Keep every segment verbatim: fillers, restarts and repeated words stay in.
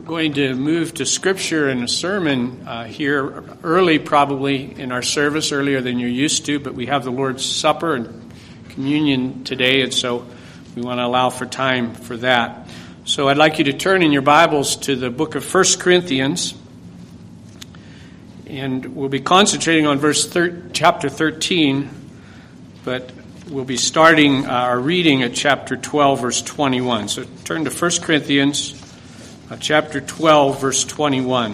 going to move to Scripture and a sermon uh, here early, probably in our service, earlier than you're used to, but we have the Lord's Supper and communion today, and so we want to allow for time for that. So I'd like you to turn in your Bibles to the book of First Corinthians, and we'll be concentrating on verse thir- chapter thirteen, but we'll be starting our reading at chapter twelve, verse twenty-one. So turn to First Corinthians uh, chapter twelve, verse twenty-one.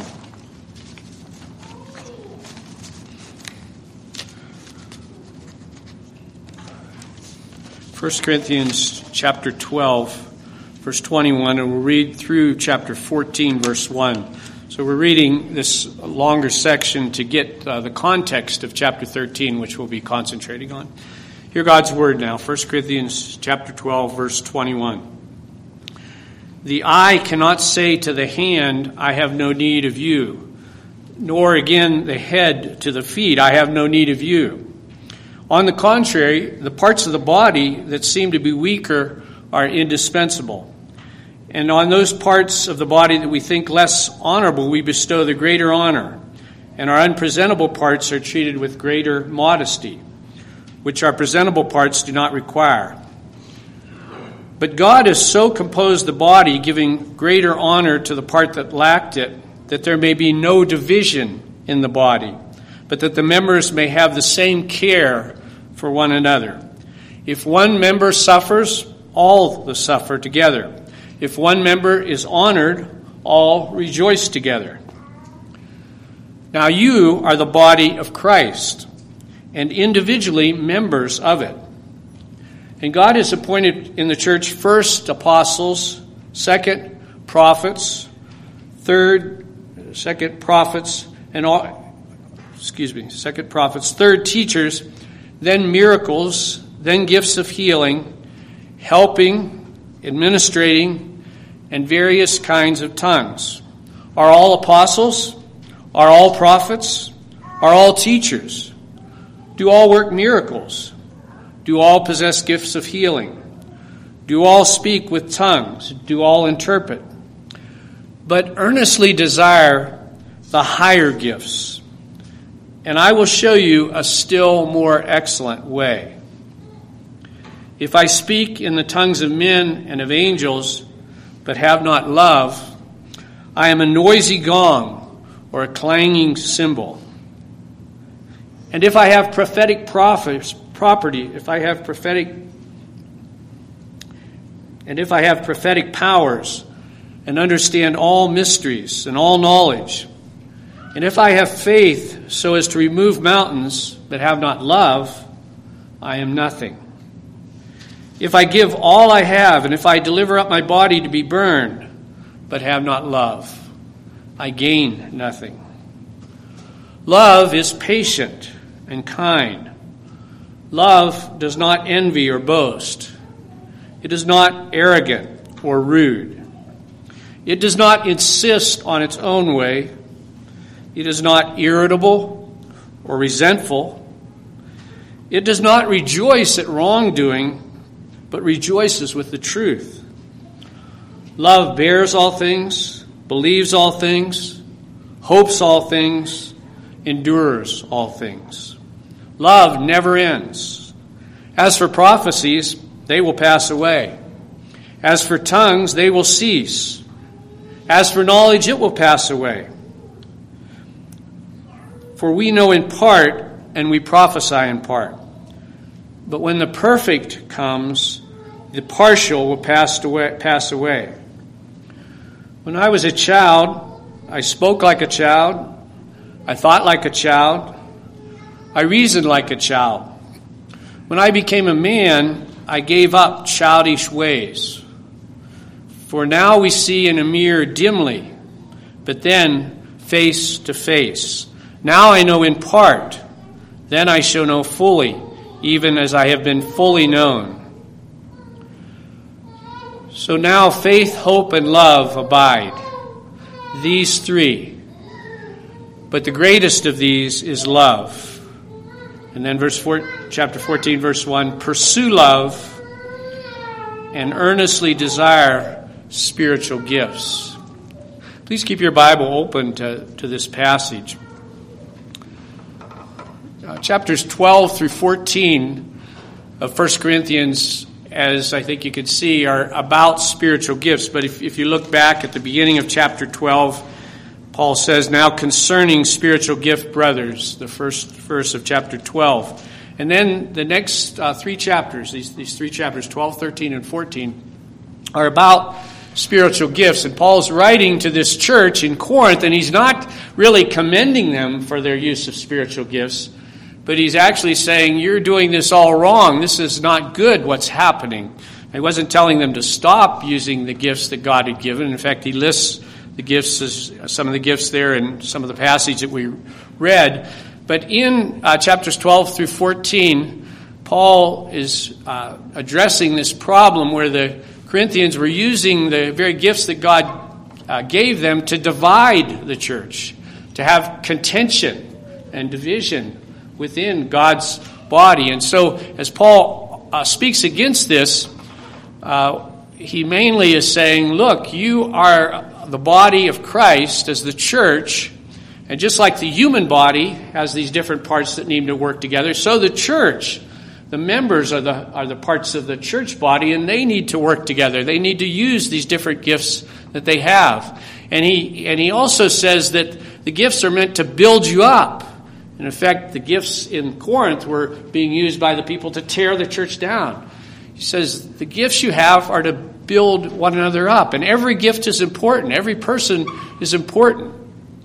First Corinthians chapter twelve, verse twenty-one, and we'll read through chapter fourteen, verse one. So we're reading this longer section to get uh, the context of chapter thirteen, which we'll be concentrating on. Hear God's word now, First Corinthians chapter twelve, verse twenty-one. The eye cannot say to the hand, I have no need of you, nor again the head to the feet, I have no need of you. On the contrary, the parts of the body that seem to be weaker are indispensable. And on those parts of the body that we think less honorable, we bestow the greater honor, and our unpresentable parts are treated with greater modesty, which our presentable parts do not require. But God has so composed the body, giving greater honor to the part that lacked it, that there may be no division in the body, but that the members may have the same care for one another. If one member suffers, all will suffer together. If one member is honored, all rejoice together. Now you are the body of Christ, and individually members of it. And God has appointed in the church first apostles, second prophets, third, second prophets, and all, excuse me, second prophets, third teachers, then miracles, then gifts of healing, helping, administrating, and various kinds of tongues. Are all apostles? Are all prophets? Are all teachers? Do all work miracles? Do all possess gifts of healing? Do all speak with tongues? Do all interpret? But earnestly desire the higher gifts, and I will show you a still more excellent way. If I speak in the tongues of men and of angels, but have not love, I am a noisy gong or a clanging cymbal. And if I have prophetic prophets, property, if I have prophetic, and if I have prophetic powers and understand all mysteries and all knowledge, and if I have faith so as to remove mountains but have not love, I am nothing. If I give all I have, and if I deliver up my body to be burned, but have not love, I gain nothing. Love is patient and kind. Love does not envy or boast. It is not arrogant or rude. It does not insist on its own way. It is not irritable or resentful. It does not rejoice at wrongdoing, but rejoices with the truth. Love bears all things, believes all things, hopes all things, endures all things. Love never ends. As for prophecies, they will pass away. As for tongues, they will cease. As for knowledge, it will pass away. For we know in part, and we prophesy in part. But when the perfect comes, the partial will pass away, pass away. When I was a child, I spoke like a child. I thought like a child. I reasoned like a child. When I became a man, I gave up childish ways. For now we see in a mirror dimly, but then face to face. Now I know in part, then I shall know fully, even as I have been fully known. So now faith, hope, and love abide, these three. But the greatest of these is love. And then verse four, chapter fourteen, verse one, pursue love and earnestly desire spiritual gifts. please keep your Bible open to, to this passage. Uh, chapters twelve through fourteen of First Corinthians, as I think you can see, are about spiritual gifts. But if, if you look back at the beginning of chapter twelve, Paul says, "Now concerning spiritual gift, brothers," the first verse of chapter twelve. And then the next uh, three chapters, these, these three chapters, twelve, thirteen, and fourteen, are about spiritual gifts. And Paul's writing to this church in Corinth, and he's not really commending them for their use of spiritual gifts, but he's actually saying, you're doing this all wrong. This is not good, what's happening. He wasn't telling them to stop using the gifts that God had given. In fact, he lists the gifts, as some of the gifts there in some of the passage that we read. But in uh, chapters twelve through fourteen, Paul is uh, addressing this problem where the Corinthians were using the very gifts that God uh, gave them to divide the church, to have contention and division within God's body. And so as Paul uh, speaks against this, uh, he mainly is saying, look, you are the body of Christ as the church, and just like the human body has these different parts that need to work together, so the church, the members are the are the parts of the church body, and they need to work together. They need to use these different gifts that they have. And he and he also says that the gifts are meant to build you up. In effect, the gifts in Corinth were being used by the people to tear the church down. He says the gifts you have are to build one another up. And every gift is important. Every person is important.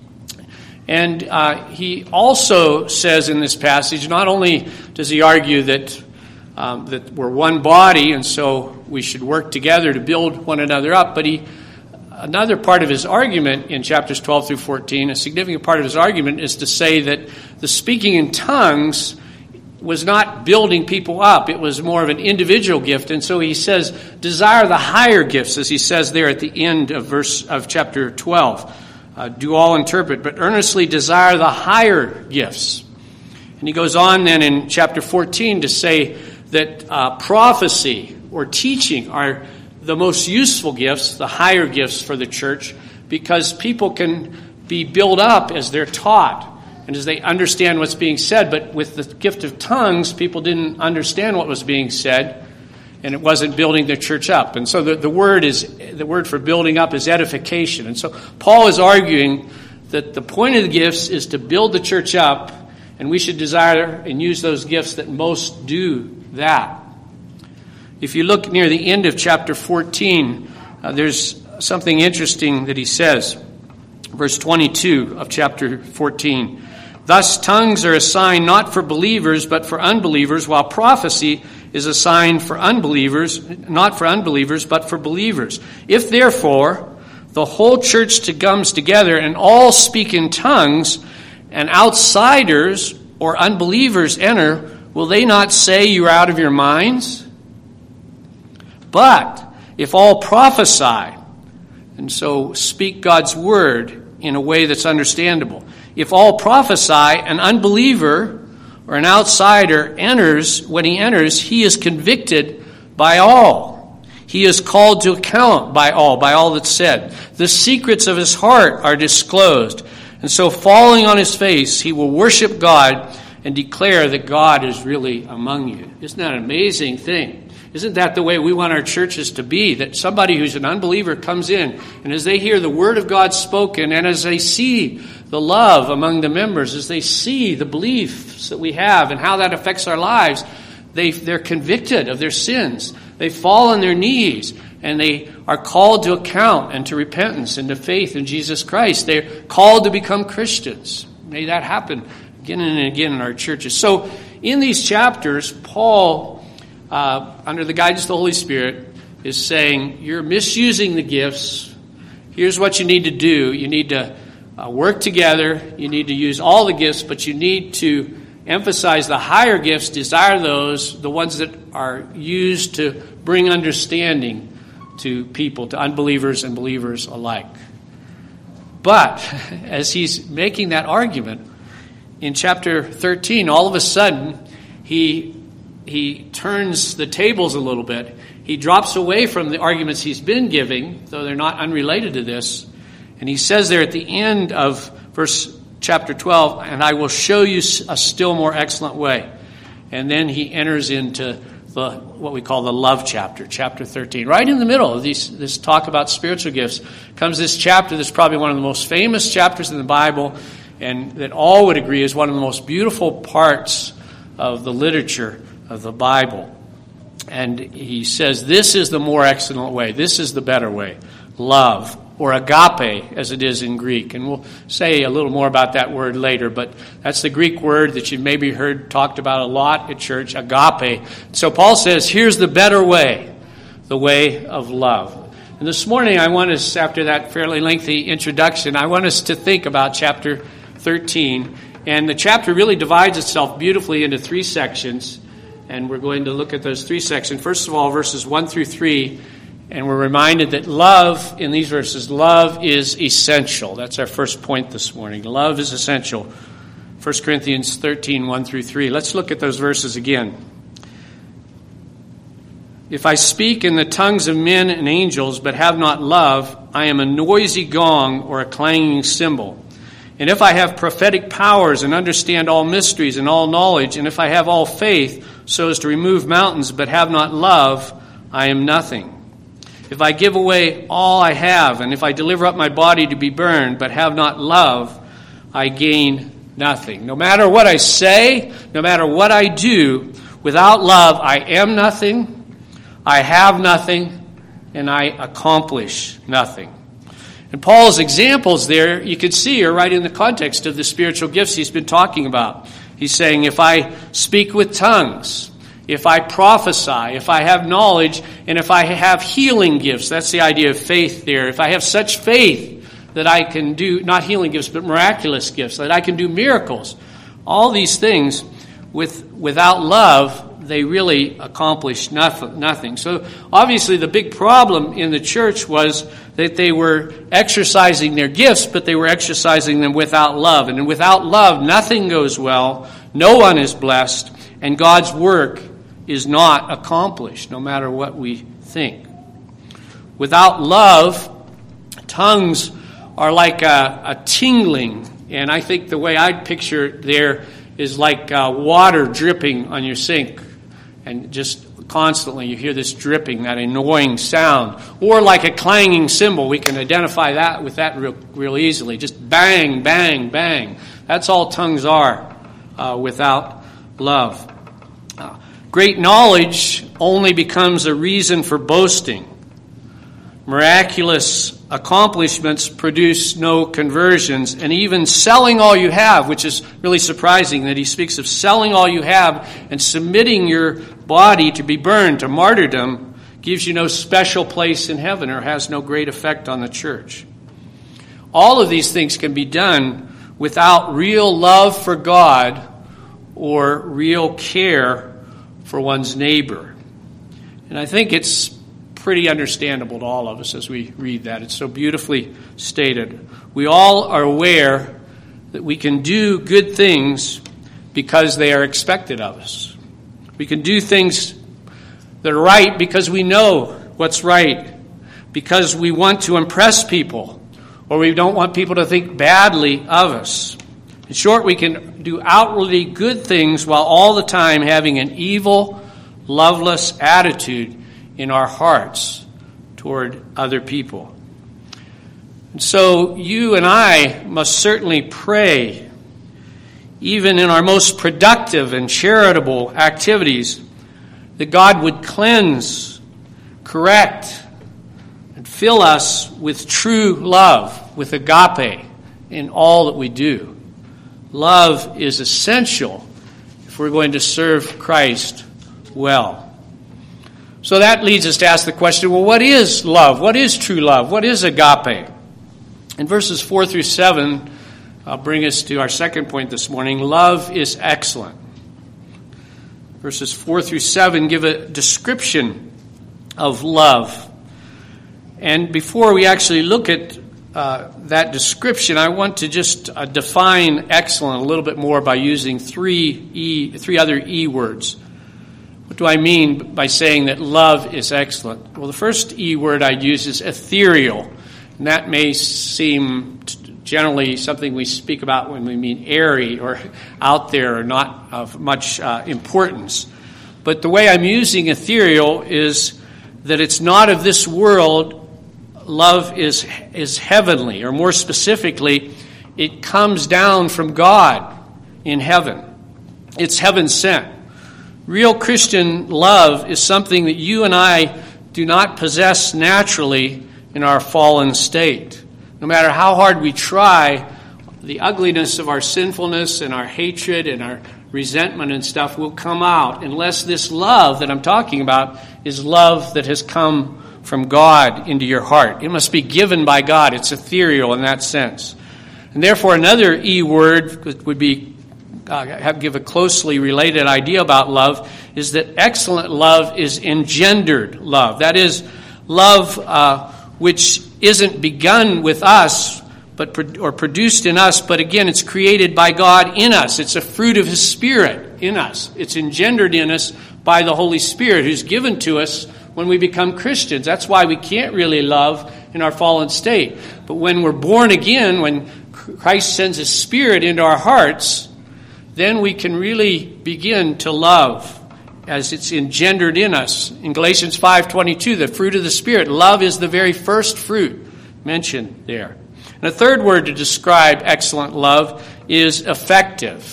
And uh, he also says in this passage, not only does he argue that um, that we're one body and so we should work together to build one another up, but he another part of his argument in chapters twelve through fourteen, a significant part of his argument is to say that the speaking in tongues was not building people up. It was more of an individual gift. And so he says, desire the higher gifts, as he says there at the end of verse of chapter twelve. Uh, do all interpret, but earnestly desire the higher gifts. And he goes on then in chapter fourteen to say that uh, prophecy or teaching are the most useful gifts, the higher gifts for the church, because people can be built up as they're taught and as they understand what's being said. But with the gift of tongues, people didn't understand what was being said, and it wasn't building the church up. And so the, the word is the word for building up is edification. And so Paul is arguing that the point of the gifts is to build the church up, and we should desire and use those gifts that most do that. If you look near the end of chapter fourteen, uh, there's something interesting that he says. Verse twenty-two of chapter fourteen. Thus tongues are a sign not for believers but for unbelievers, while prophecy is a sign for unbelievers, not for unbelievers but for believers. If therefore the whole church comes together and all speak in tongues, and outsiders or unbelievers enter, will they not say you are out of your minds? But if all prophesy, and so speak God's word in a way that's understandable, if all prophesy, an unbeliever or an outsider enters, when he enters, he is convicted by all. He is called to account by all, by all that's said. The secrets of his heart are disclosed. And so falling on his face, he will worship God and declare that God is really among you. Isn't that an amazing thing? Isn't that the way we want our churches to be? That somebody who's an unbeliever comes in, and as they hear the word of God spoken, and as they see the love among the members, as they see the beliefs that we have and how that affects our lives, they, they're convicted of their sins. They fall on their knees, and they are called to account and to repentance and to faith in Jesus Christ. They're called to become Christians. May that happen again and again in our churches. So in these chapters, Paul, uh, under the guidance of the Holy Spirit, is saying, you're misusing the gifts. Here's what you need to do. You need to uh, work together. You need to use all the gifts, but you need to emphasize the higher gifts, desire those, the ones that are used to bring understanding to people, to unbelievers and believers alike. But as he's making that argument, in chapter thirteen, all of a sudden, he he turns the tables a little bit. He drops away from the arguments he's been giving, though they're not unrelated to this, And he says there at the end of verse chapter twelve, and I will show you a still more excellent way. And then he enters into the what we call the love chapter, chapter thirteen. Right in the middle of these, this talk about spiritual gifts comes this chapter that's probably one of the most famous chapters in the Bible, and that all would agree is one of the most beautiful parts of the literature of the Bible. And he says, this is the more excellent way. This is the better way. Love, or agape, as it is in Greek. And we'll say a little more about that word later, but that's the Greek word that you've maybe heard talked about a lot at church, agape. So Paul says, here's the better way, the way of love. And this morning I want us, after that fairly lengthy introduction, I want us to think about chapter thirteen. And the chapter really divides itself beautifully into three sections. And we're going to look at those three sections. First of all, verses one through three. And we're reminded that love, in these verses, love is essential. That's our first point this morning. Love is essential. First Corinthians thirteen, one through three. Let's look at those verses again. If I speak in the tongues of men and angels, but have not love, I am a noisy gong or a clanging cymbal. And if I have prophetic powers and understand all mysteries and all knowledge, and if I have all faith so as to remove mountains, but have not love, I am nothing. If I give away all I have, and if I deliver up my body to be burned, but have not love, I gain nothing. No matter what I say, no matter what I do, without love, I am nothing, I have nothing, and I accomplish nothing. And Paul's examples there, you can see, are right in the context of the spiritual gifts he's been talking about. He's saying, if I speak with tongues, if I prophesy, if I have knowledge, and if I have healing gifts, that's the idea of faith there. If I have such faith that I can do, not healing gifts, but miraculous gifts, that I can do miracles, all these things, with without love, they really accomplish nothing. So obviously the big problem in the church was that they were exercising their gifts, but they were exercising them without love. And without love, nothing goes well, no one is blessed, and God's work is not accomplished, no matter what we think. Without love, tongues are like a, a tingling, and I think the way I'd picture it there is like uh, water dripping on your sink, and just constantly you hear this dripping, that annoying sound, or like a clanging cymbal. We can identify that with that real, real easily. Just bang, bang, bang. That's all tongues are uh, without love. Uh, great knowledge only becomes a reason for boasting. Miraculous accomplishments produce no conversions, and even selling all you have, which is really surprising that he speaks of selling all you have and submitting your body to be burned to martyrdom, gives you no special place in heaven or has no great effect on the church. All of these things can be done without real love for God or real care for one's neighbor. And I think it's pretty understandable to all of us as we read that. It's so beautifully stated. We all are aware that we can do good things because they are expected of us. We can do things that are right because we know what's right, because we want to impress people, or we don't want people to think badly of us. In short, we can do outwardly good things while all the time having an evil, loveless attitude in our hearts toward other people. And so you and I must certainly pray, even in our most productive and charitable activities, that God would cleanse, correct, and fill us with true love, with agape, in all that we do. Love is essential if we're going to serve Christ well. So that leads us to ask the question, well, what is love? What is true love? What is agape? In verses four through seven, I'll bring us to our second point this morning. Love is excellent. Verses four through seven give a description of love. And before we actually look at uh, that description, I want to just uh, define excellent a little bit more by using three e, three other E words. What do I mean by saying that love is excellent? Well, the first E word I use is ethereal. And that may seem generally something we speak about when we mean airy or out there or not of much uh, importance. But the way I'm using ethereal is that it's not of this world. Love is is heavenly, or more specifically, it comes down from God in heaven. It's heaven sent. Real Christian love is something that you and I do not possess naturally in our fallen state. No matter how hard we try, the ugliness of our sinfulness and our hatred and our resentment and stuff will come out unless this love that I'm talking about is love that has come from God into your heart. It must be given by God. It's ethereal in that sense. And therefore, another E word would be uh, have give a closely related idea about love is that excellent love is engendered love. That is, love uh, which isn't begun with us, but pro- or produced in us, but again, it's created by God in us. It's a fruit of His Spirit in us. It's engendered in us by the Holy Spirit, who's given to us when we become Christians. That's why we can't really love in our fallen state. But when we're born again, when Christ sends His Spirit into our hearts, then we can really begin to love as it's engendered in us. In Galatians five twenty-two, the fruit of the Spirit, love is the very first fruit mentioned there. And a third word to describe excellent love is effective.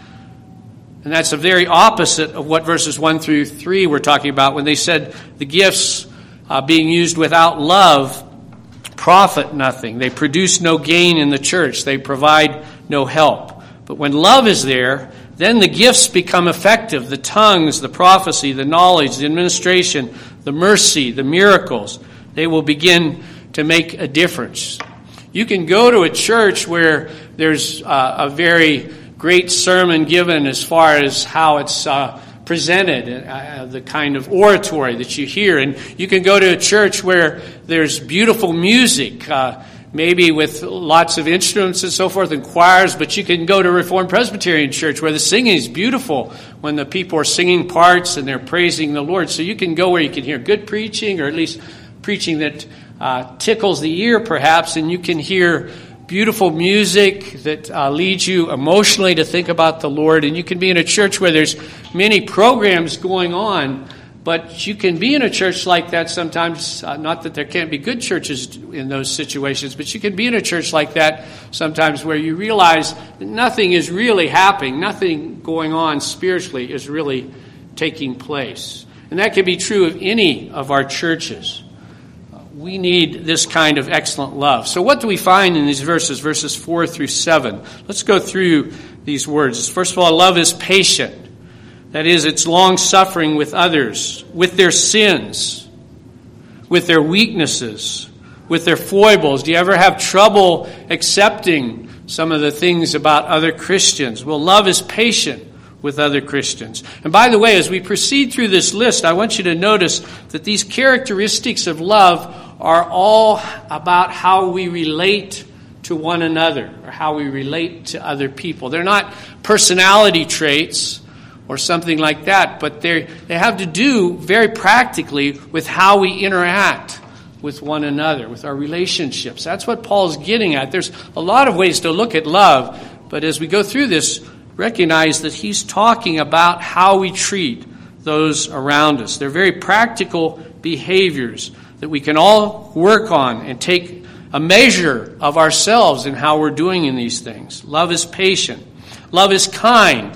And that's the very opposite of what verses one through three were talking about when they said the gifts uh, being used without love profit nothing. They produce no gain in the church. They provide no help. But when love is there, then the gifts become effective. The tongues, the prophecy, the knowledge, the administration, the mercy, the miracles, they will begin to make a difference. You can go to a church where there's uh, a very great sermon given as far as how it's uh, presented, uh, the kind of oratory that you hear. And you can go to a church where there's beautiful music, uh, maybe with lots of instruments and so forth and choirs, but you can go to a Reformed Presbyterian church where the singing is beautiful when the people are singing parts and they're praising the Lord. So you can go where you can hear good preaching, or at least preaching that uh, tickles the ear perhaps, and you can hear beautiful music that uh, leads you emotionally to think about the Lord. And you can be in a church where there's many programs going on, but you can be in a church like that sometimes, uh, not that there can't be good churches in those situations, but you can be in a church like that sometimes where you realize that nothing is really happening, nothing going on spiritually is really taking place. And that can be true of any of our churches. We need this kind of excellent love. So what do we find in these verses, verses four through seven? Let's go through these words. First of all, love is patient. That is, it's long-suffering with others, with their sins, with their weaknesses, with their foibles. Do you ever have trouble accepting some of the things about other Christians? Well, love is patient with other Christians. And by the way, as we proceed through this list, I want you to notice that these characteristics of love are all about how we relate to one another, or how we relate to other people. They're not personality traits or something like that, but they they have to do very practically with how we interact with one another, with our relationships. That's what Paul's getting at. There's a lot of ways to look at love, but as we go through this, recognize that he's talking about how we treat those around us. They're very practical behaviors that we can all work on and take a measure of ourselves in how we're doing in these things. Love is patient. Love is kind.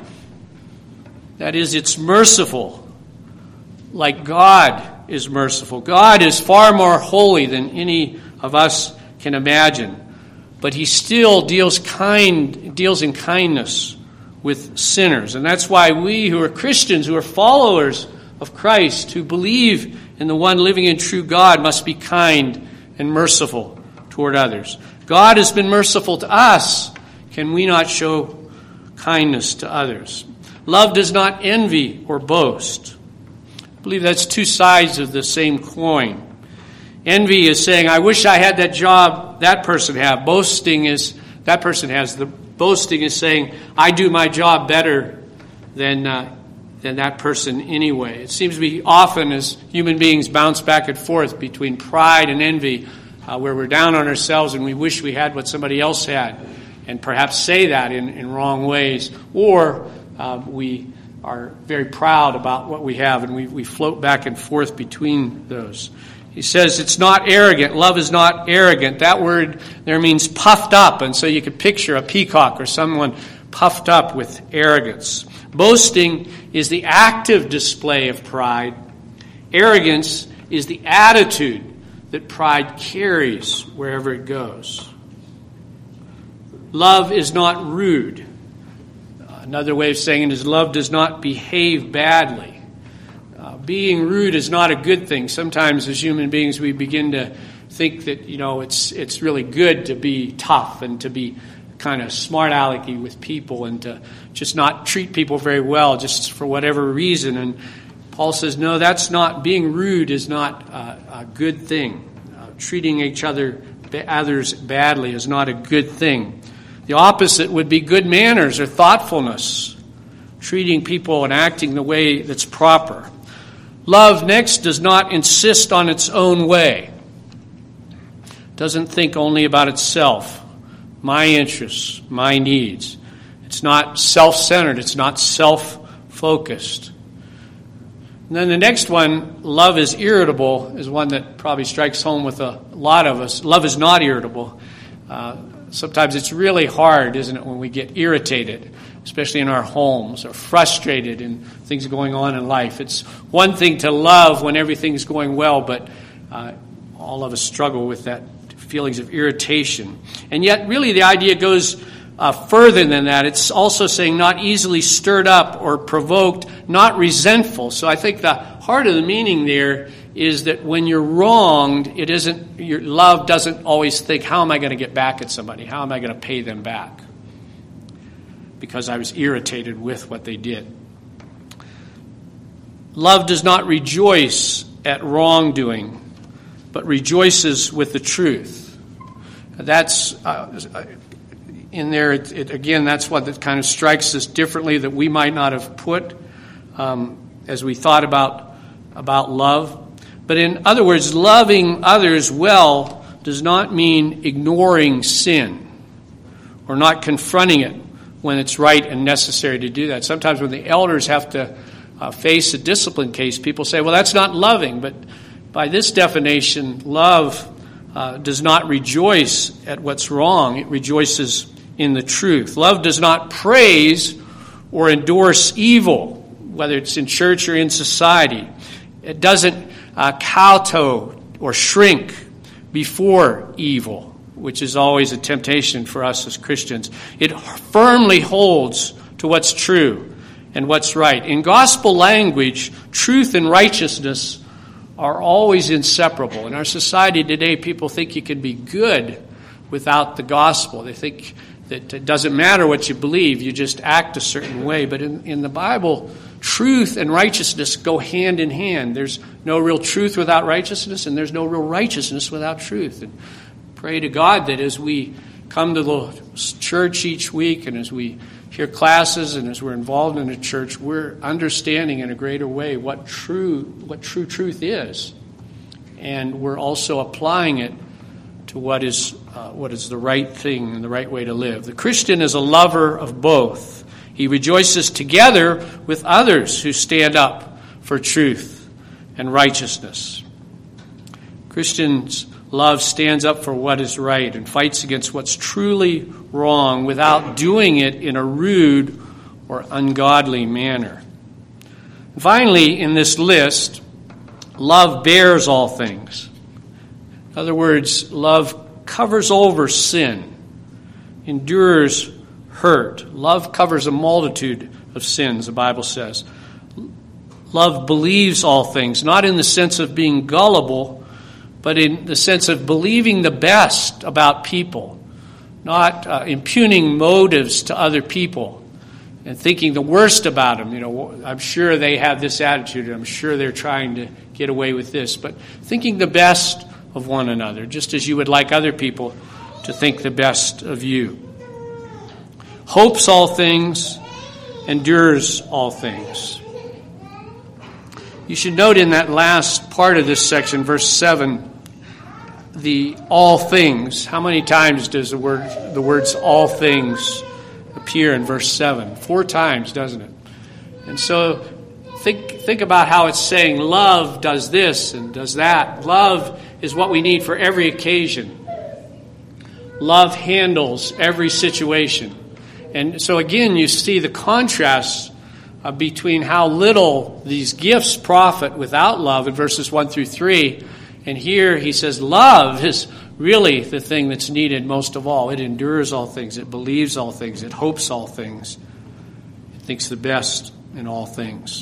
That is, it's merciful, like God is merciful. God is far more holy than any of us can imagine, but he still deals kind, deals in kindness with sinners. And that's why we who are Christians, who are followers of Christ, who believe in the one living and true God, must be kind and merciful toward others. God has been merciful to us. Can we not show kindness to others? Love does not envy or boast. I believe that's two sides of the same coin. Envy is saying, I wish I had that job that person had. Boasting is, that person has. The boasting is saying, I do my job better than uh, than that person anyway. It seems to be often as human beings bounce back and forth between pride and envy, uh, where we're down on ourselves and we wish we had what somebody else had, and perhaps say that in, in wrong ways. Or uh, we are very proud about what we have, and we, we float back and forth between those. He says it's not arrogant. Love is not arrogant. That word there means puffed up, and so you could picture a peacock or someone puffed up with arrogance. Boasting is the active display of pride. Arrogance is the attitude that pride carries wherever it goes. Love is not rude. Another way of saying it is love does not behave badly. Uh, being rude is not a good thing. Sometimes as human beings we begin to think that, you know, it's it's really good to be tough and to be kind of smart alecky with people and to just not treat people very well just for whatever reason. And Paul says, no, that's not, being rude is not uh, a good thing. Uh, treating each other, others badly is not a good thing. The opposite would be good manners or thoughtfulness, treating people and acting the way that's proper. Love, next, does not insist on its own way. Doesn't think only about itself, my interests, my needs. It's not self-centered. It's not self-focused. And then the next one, love is irritable, is one that probably strikes home with a lot of us. Love is not irritable. Uh, sometimes it's really hard, isn't it, when we get irritated, especially in our homes, or frustrated in things going on in life. It's one thing to love when everything's going well, but uh, all of us struggle with that feelings of irritation. And yet, really, the idea goes uh, further than that. It's also saying not easily stirred up or provoked, not resentful. So I think the heart of the meaning there is that when you're wronged, it isn't, your love doesn't always think, how am I going to get back at somebody? How am I going to pay them back? Because I was irritated with what they did. Love does not rejoice at wrongdoing, but rejoices with the truth. That's uh, in there. It, it, again, that's what that kind of strikes us differently that we might not have put um, as we thought about about love. But in other words, loving others well does not mean ignoring sin or not confronting it when it's right and necessary to do that. Sometimes when the elders have to uh, face a discipline case, people say, well, that's not loving. But by this definition, love uh, does not rejoice at what's wrong. It rejoices in the truth. Love does not praise or endorse evil, whether it's in church or in society. It doesn't uh, kowtow or shrink before evil, which is always a temptation for us as Christians. It firmly holds to what's true and what's right. In gospel language, truth and righteousness are always inseparable. In our society today, people think you can be good without the gospel. They think that it doesn't matter what you believe, you just act a certain way. But in, in the Bible, truth and righteousness go hand in hand. There's no real truth without righteousness, and there's no real righteousness without truth. And pray to God that as we come to the church each week and as we hear classes and as we're involved in a church, we're understanding in a greater way what true what true truth is. And we're also applying it to what is uh, what is the right thing and the right way to live. The Christian is a lover of both. He rejoices together with others who stand up for truth and righteousness. Christians' love stands up for what is right and fights against what's truly wrong without doing it in a rude or ungodly manner. And finally, in this list, love bears all things. In other words, love covers over sin, endures hurt. Love covers a multitude of sins, the Bible says. Love believes all things, not in the sense of being gullible, but in the sense of believing the best about people, not uh, impugning motives to other people and thinking the worst about them. You know, I'm sure they have this attitude, I'm sure they're trying to get away with this, but thinking the best of one another, just as you would like other people to think the best of you. Hopes all things, endures all things. You should note in that last part of this section, verse seven, the all things. How many times does the word the words all things appear in verse seven? Four times, doesn't it? And so think think about how it's saying love does this and does that. Love is what we need for every occasion. Love handles every situation. And so again, you see the contrast uh, between how little these gifts profit without love in verses one through three. And here he says love is really the thing that's needed most of all. It endures all things. It believes all things. It hopes all things. It thinks the best in all things.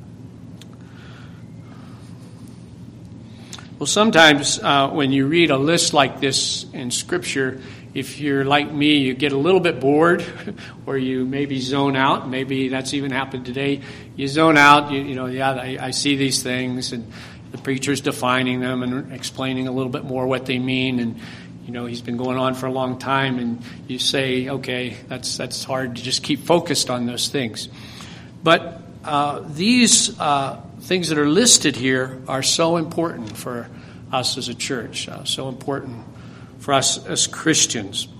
Well, sometimes uh, when you read a list like this in Scripture, if you're like me, you get a little bit bored, or you maybe zone out. Maybe that's even happened today. You zone out. You, you know, yeah, I, I see these things, and the preacher's defining them and explaining a little bit more what they mean. And you know, he's been going on for a long time, and you say, okay, that's that's hard to just keep focused on those things. But uh, these uh, things that are listed here are so important for us as a church, uh, so important for us as Christians.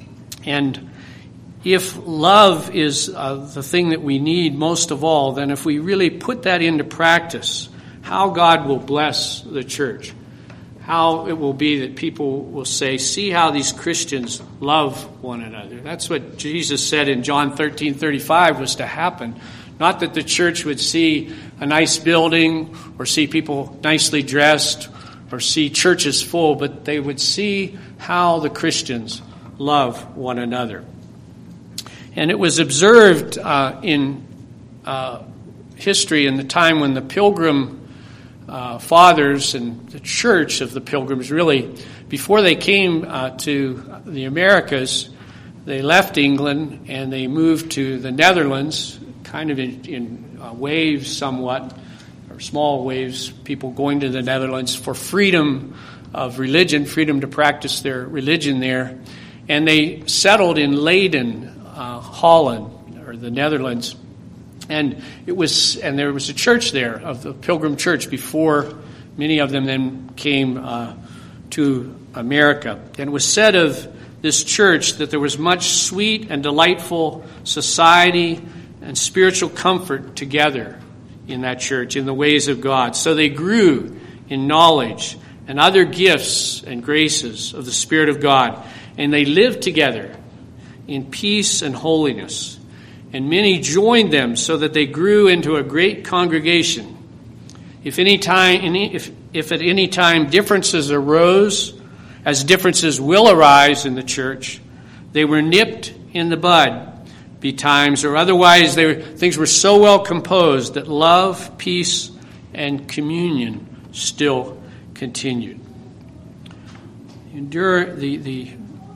And if love is uh, the thing that we need most of all, then if we really put that into practice, how God will bless the church, how it will be that people will say, see how these Christians love one another. That's what Jesus said in John thirteen thirty-five was to happen. Not that the church would see a nice building or see people nicely dressed or see churches full, but they would see how the Christians love one another. And it was observed uh, in uh, history in the time when the Pilgrim uh, Fathers and the church of the Pilgrims really, before they came uh, to the Americas, they left England and they moved to the Netherlands, kind of in, in uh, waves somewhat, or small waves, people going to the Netherlands for freedom of religion, freedom to practice their religion there. And they settled in Leiden, uh, Holland, or the Netherlands. And it was, and there was a church there of the Pilgrim Church before many of them then came uh, to America. And it was said of this church that there was much sweet and delightful society and spiritual comfort together in that church, in the ways of God. So they grew in knowledge and other gifts and graces of the Spirit of God. And they lived together in peace and holiness. And many joined them so that they grew into a great congregation. If any time, if, if at any time differences arose, as differences will arise in the church, they were nipped in the bud betimes, or otherwise they were, things were so well composed that love, peace, and communion still continued. Endure the the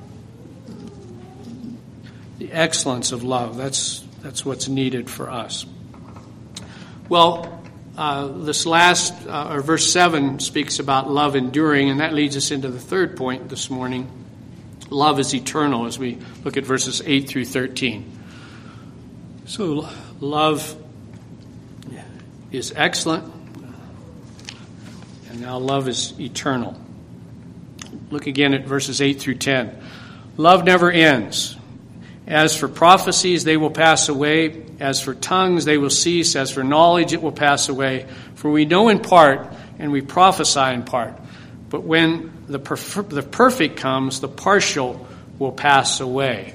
the excellence of love. That's that's what's needed for us. Well, uh, this last uh, or verse seven speaks about love enduring, and that leads us into the third point this morning. Love is eternal, as we look at verses eight through thirteen. So, love is excellent, and now love is eternal. Look again at verses eight through ten. Love never ends. As for prophecies, they will pass away. As for tongues, they will cease. As for knowledge, it will pass away. For we know in part, and we prophesy in part. But when the perf- the perfect comes, the partial will pass away.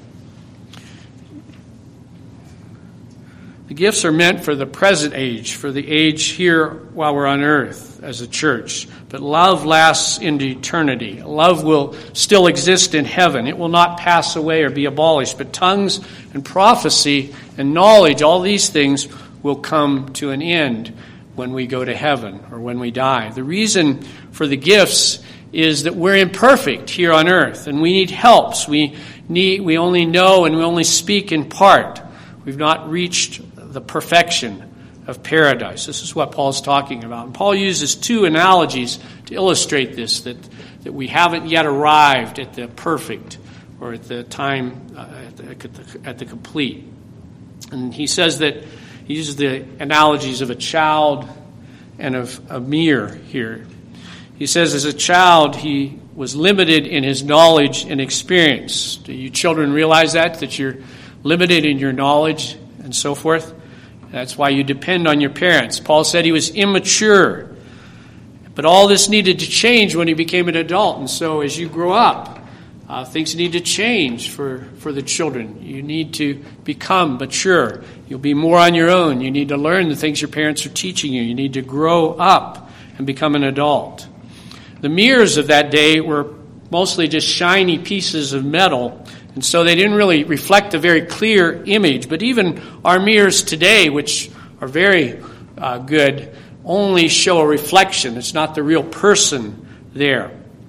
The gifts are meant for the present age, for the age here while we're on earth as a church. But love lasts into eternity. Love will still exist in heaven. It will not pass away or be abolished. But tongues and prophecy and knowledge, all these things will come to an end when we go to heaven or when we die. The reason for the gifts is that we're imperfect here on earth and we need helps. We need, we only know and we only speak in part. We've not reached the perfection of paradise. This is what Paul's talking about. And Paul uses two analogies to illustrate this, that, that we haven't yet arrived at the perfect or at the time, uh, at, the, at, the, at the complete. And he says that he uses the analogies of a child and of a mirror here. He says as a child, he was limited in his knowledge and experience. Do you children realize that, that you're limited in your knowledge and so forth? That's why you depend on your parents. Paul said he was immature. But all this needed to change when he became an adult. And so as you grow up, uh, things need to change for, for the children. You need to become mature. You'll be more on your own. You need to learn the things your parents are teaching you. You need to grow up and become an adult. The mirrors of that day were mostly just shiny pieces of metal, and so they didn't really reflect a very clear image. But even our mirrors today, which are very uh, good, only show a reflection. It's not the real person there.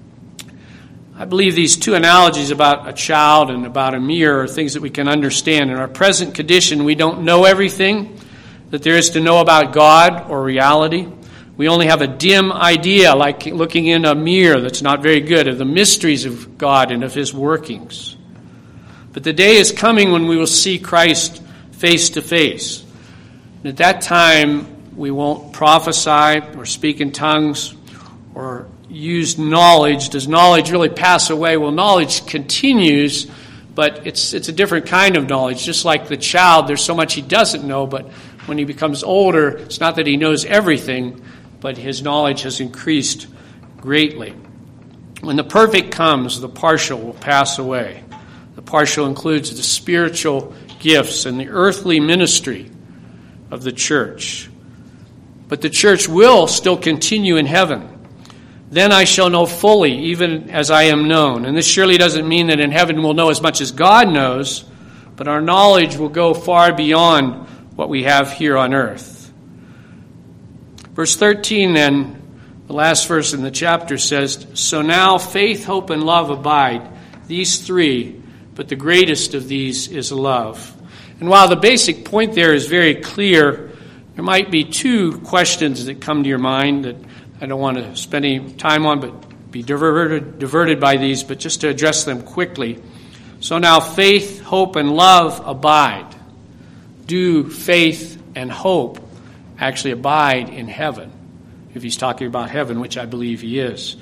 I believe these two analogies about a child and about a mirror are things that we can understand. In our present condition, we don't know everything that there is to know about God or reality. We only have a dim idea, like looking in a mirror that's not very good, of the mysteries of God and of his workings. But the day is coming when we will see Christ face to face. And at that time, we won't prophesy or speak in tongues or use knowledge. Does knowledge really pass away? Well, knowledge continues, but it's it's a different kind of knowledge. Just like the child, there's so much he doesn't know, but when he becomes older, it's not that he knows everything, but his knowledge has increased greatly. When the perfect comes, the partial will pass away. The partial includes the spiritual gifts and the earthly ministry of the church. But the church will still continue in heaven. Then I shall know fully, even as I am known. And this surely doesn't mean that in heaven we'll know as much as God knows, but our knowledge will go far beyond what we have here on earth. Verse thirteen then, the last verse in the chapter says, "So now faith, hope, and love abide, these three, but the greatest of these is love." And while the basic point there is very clear, there might be two questions that come to your mind that I don't want to spend any time on, but be diverted, diverted by these, but just to address them quickly. So now faith, hope, and love abide. Do faith and hope actually abide in heaven? If he's talking about heaven, which I believe he is.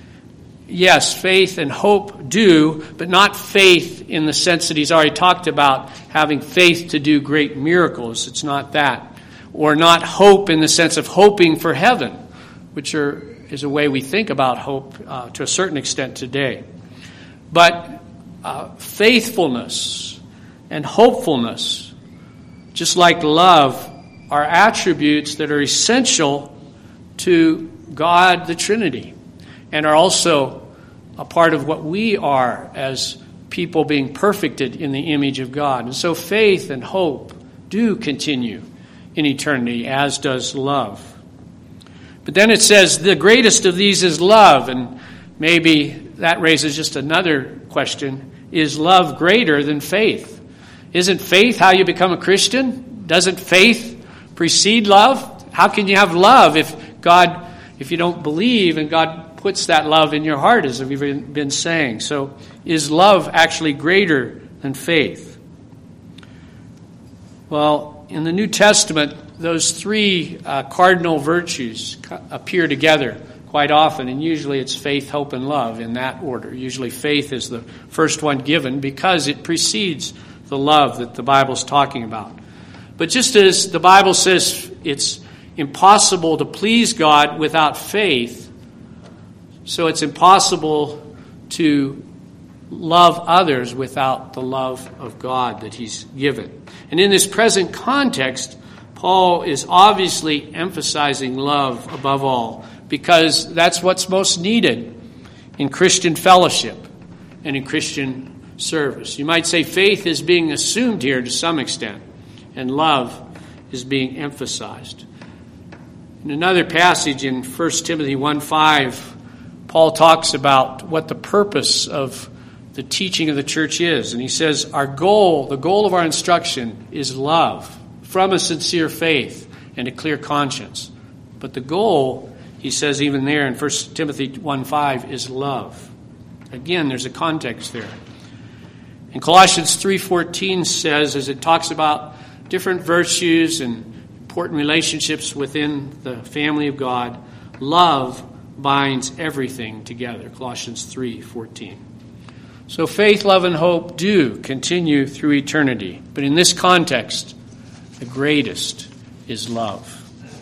Yes, faith and hope do, but not faith in the sense that he's already talked about having faith to do great miracles. It's not that. Or not hope in the sense of hoping for heaven, which are, is a way we think about hope uh, to a certain extent today. But uh, faithfulness and hopefulness, just like love, are attributes that are essential to God the Trinity and are also a part of what we are as people being perfected in the image of God. And so faith and hope do continue in eternity, as does love. But then it says the greatest of these is love, and maybe that raises just another question. Is love greater than faith? Isn't faith how you become a Christian? Doesn't faith precede love? How can you have love if God, if you don't believe and God puts that love in your heart, as we've been saying? So is love actually greater than faith? Well, in the New Testament, those three uh, cardinal virtues appear together quite often, and usually it's faith, hope, and love in that order. Usually faith is the first one given because it precedes the love that the Bible's talking about. But just as the Bible says it's impossible to please God without faith, so it's impossible to love others without the love of God that he's given. And in this present context, Paul is obviously emphasizing love above all, because that's what's most needed in Christian fellowship and in Christian service. You might say faith is being assumed here to some extent, and love is being emphasized. In another passage in First Timothy one five, Paul talks about what the purpose of the teaching of the church is. And he says, our goal, the goal of our instruction is love, from a sincere faith and a clear conscience. But the goal, he says even there in First Timothy one five, is love. Again, there's a context there. And Colossians three fourteen says, as it talks about different virtues and important relationships within the family of God, love binds everything together. Colossians three fourteen. So faith, love, and hope do continue through eternity. But in this context, the greatest is love.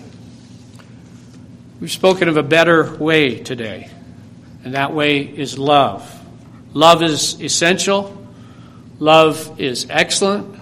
We've spoken of a better way today, and that way is love. Love is essential. Love is excellent.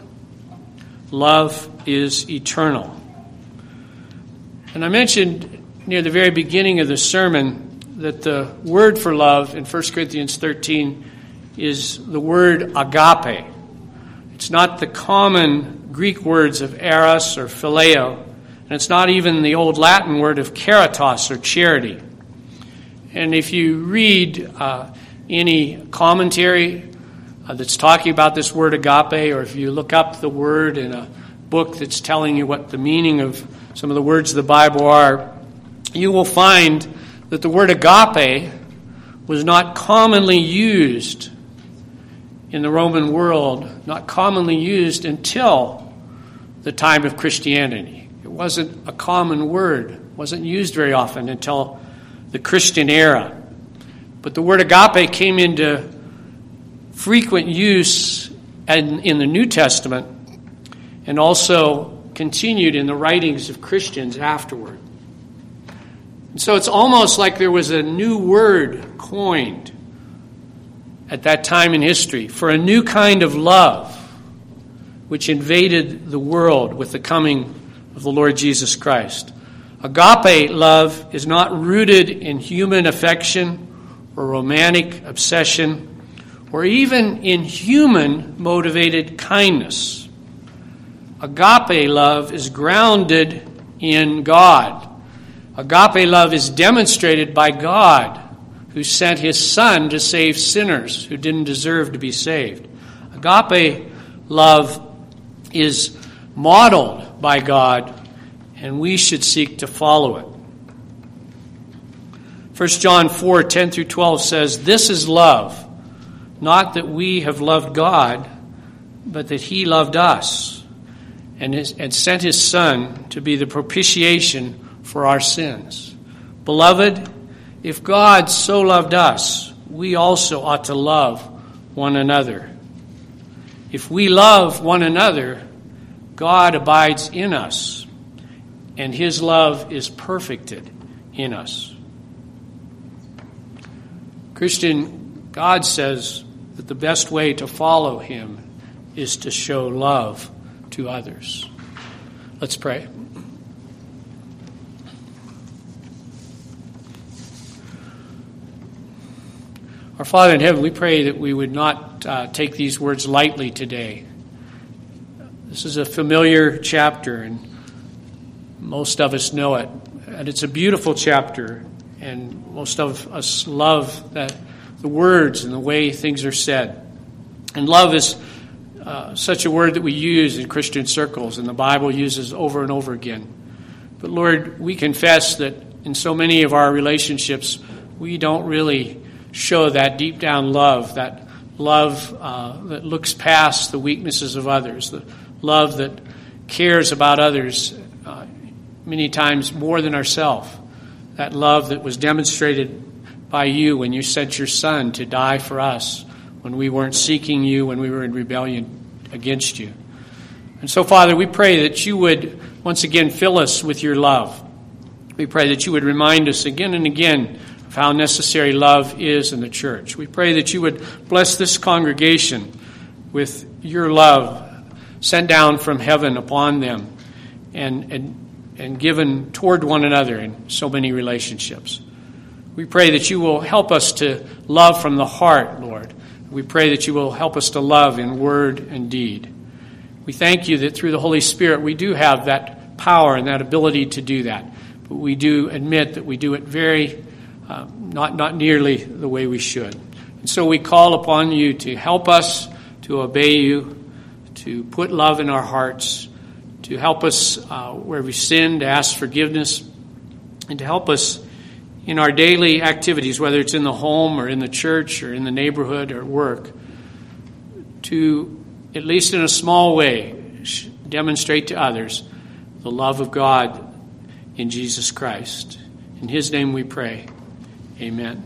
Love is eternal. And I mentioned near the very beginning of the sermon that the word for love in First Corinthians thirteen is the word agape. It's not the common Greek words of eros or phileo, and it's not even the old Latin word of caritas or charity. And if you read uh, any commentary uh, that's talking about this word agape, or if you look up the word in a book that's telling you what the meaning of some of the words of the Bible are, you will find that the word agape was not commonly used in the Roman world, not commonly used until the time of Christianity. It wasn't a common word, it wasn't used very often until the Christian era. But the word agape came into frequent use in, in the New Testament and also continued in the writings of Christians afterward. And so it's almost like there was a new word coined at that time in history for a new kind of love which invaded the world with the coming of the Lord Jesus Christ. Agape love is not rooted in human affection or romantic obsession or even in human-motivated kindness. Agape love is grounded in God. Agape love is demonstrated by God, who sent his Son to save sinners who didn't deserve to be saved. Agape love is modeled by God, and we should seek to follow it. First John four ten through twelve says, "This is love, not that we have loved God, but that he loved us, and, his, and sent his Son to be the propitiation for our sins. Beloved, if God so loved us, we also ought to love one another. If we love one another, God abides in us, and his love is perfected in us." Christian, God says that the best way to follow him is to show love to others. Let's pray. Our Father in heaven, we pray that we would not uh, take these words lightly today. This is a familiar chapter, and most of us know it. And it's a beautiful chapter, and most of us love that the words and the way things are said. And love is uh, such a word that we use in Christian circles, and the Bible uses over and over again. But Lord, we confess that in so many of our relationships, we don't really show that deep down love, that love uh, that looks past the weaknesses of others, the love that cares about others uh, many times more than ourselves, that love that was demonstrated by you when you sent your Son to die for us when we weren't seeking you, when we were in rebellion against you. And so, Father, we pray that you would once again fill us with your love. We pray that you would remind us again and again of how necessary love is in the church. We pray that you would bless this congregation with your love sent down from heaven upon them and, and, and given toward one another in so many relationships. We pray that you will help us to love from the heart, Lord. We pray that you will help us to love in word and deed. We thank you that through the Holy Spirit we do have that power and that ability to do that. But we do admit that we do it very Uh, not not nearly the way we should. And so we call upon you to help us to obey you, to put love in our hearts, to help us uh, where we sin, to ask forgiveness, and to help us in our daily activities, whether it's in the home or in the church or in the neighborhood or work, to, at least in a small way, demonstrate to others the love of God in Jesus Christ. In his name we pray. Amen.